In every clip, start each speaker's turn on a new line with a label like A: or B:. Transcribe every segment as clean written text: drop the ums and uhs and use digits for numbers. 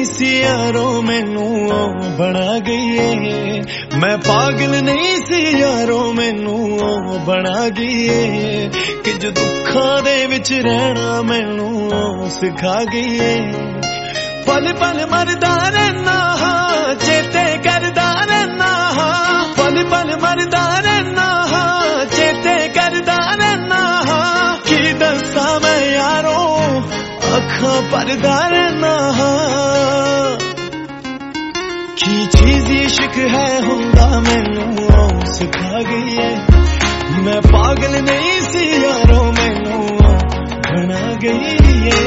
A: सी यारों मैनू बना गई है। मैं पागल नहीं सी यारों मैनू बना गई है कि जो दुखा दे विच रहना मैनू सिखा गई है। पल पल मरदा रहना चेते करदा रहना, पल पल मरदा रहना चेते करदा रहना। की दस्सा मैं यारों अखां भरदा रहना। की चीज इश्क है हुंदा मैनू सिखा गई है। मैं पागल नहीं सी यारों मैनू बना गई है।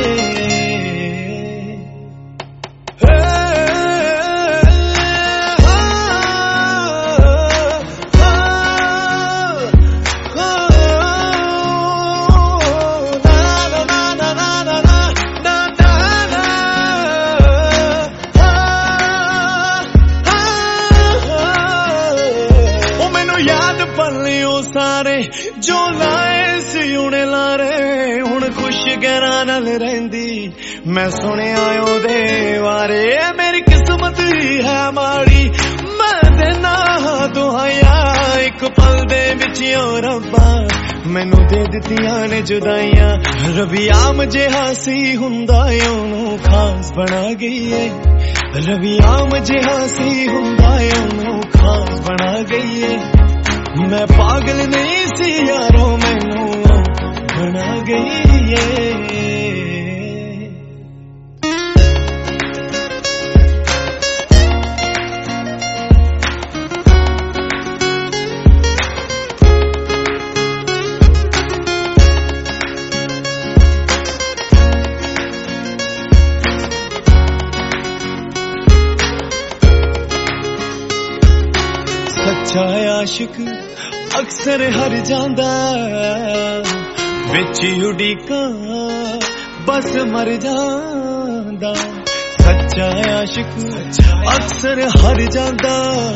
A: सारे जो लाए सी उन्हें लारे हुण खुश गैरा नाल रहिंदी। मैं सुनिया ओदे बारे मेरी किस्मत ही है माड़ी। मैं देना दुआया एक पल दे विच ओ रब्बा मैनू दे दित्तियां ने जुदाइयां। रबियाम जिहा सी हुंदा ओनू खास बना गई है। रबियाम जिहा सी हुंदा ओनू खास बना गई है। मैं पागल नहीं सी यारों मैनू बना गई है। सच्चा आशिक अक्सर हर जांदा विच उड़ीका बस मर जांदा। सच्चा आशिक अक्सर हर जांदा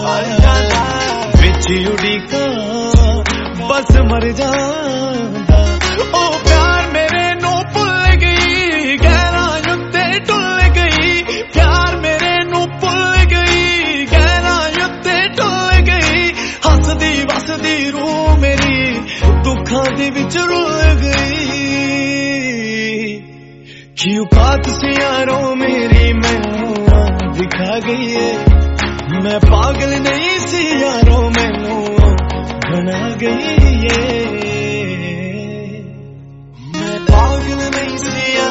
A: विच उड़ीका बस मर जांदा। ओ प्यार मेरे नू भुल गई गहराइयों ते टुल गई। प्यार मेरे नू भुल गई गहराइयों ते टुल गई। हसदी वसदी रूह मेरी दुखां दे विच रुल गई। की औकात सी यारों मेरी मैनू दिखा गई है। मैं पागल नहीं सी यारों मैनू बना गई है। मैं पागल नहीं सी